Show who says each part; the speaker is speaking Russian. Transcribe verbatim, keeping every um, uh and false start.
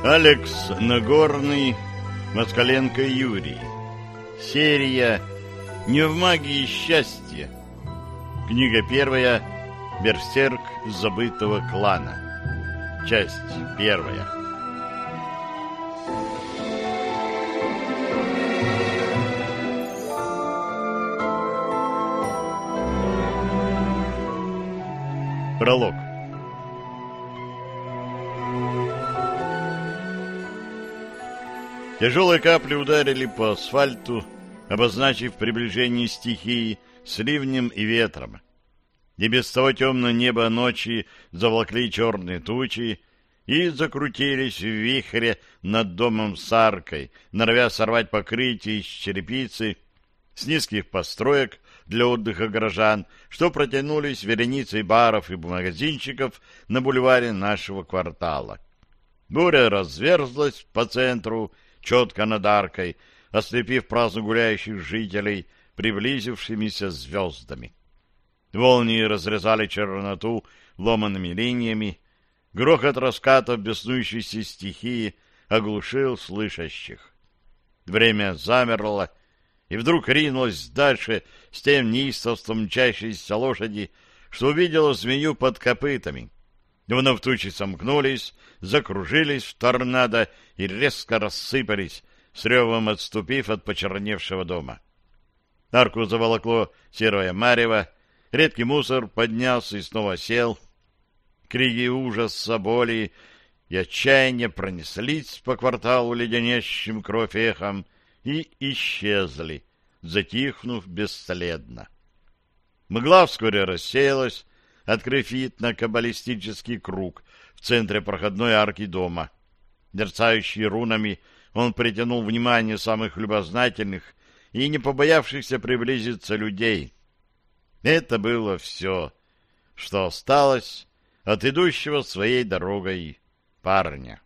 Speaker 1: Алекс Нагорный, Москаленко Юрий. Серия «Не в магии счастья». Книга первая. Берсерк забытого клана. Часть первая. Пролог. Тяжелые капли ударили по асфальту, обозначив приближение стихии с ливнем и ветром. И без того темное небо ночи заволокли черные тучи и закрутились в вихре над домом с аркой, норовя сорвать покрытие из черепицы с низких построек для отдыха горожан, что протянулись вереницей баров и магазинчиков на бульваре нашего квартала. Буря разверзлась по центру, четко над аркой, ослепив праздно гуляющих жителей приблизившимися звездами. Волны разрезали черноту ломаными линиями, грохот раскатов беснующейся стихии оглушил слышащих. Время замерло, и вдруг ринулось дальше с тем неистовством мчащейся лошади, что увидела змею под копытами. Вновь тучи сомкнулись, закружились в торнадо и резко рассыпались, с ревом отступив от почерневшего дома. Арку заволокло серое марево, редкий мусор поднялся и снова сел. Крики ужаса, боли и отчаяния пронеслись по кварталу леденящим кровь эхом и исчезли, затихнув бесследно. Мгла вскоре рассеялась, открыв вид на каббалистический круг в центре проходной арки дома. Мерцающий рунами, он притянул внимание самых любознательных и не побоявшихся приблизиться людей. Это было все, что осталось от идущего своей дорогой парня.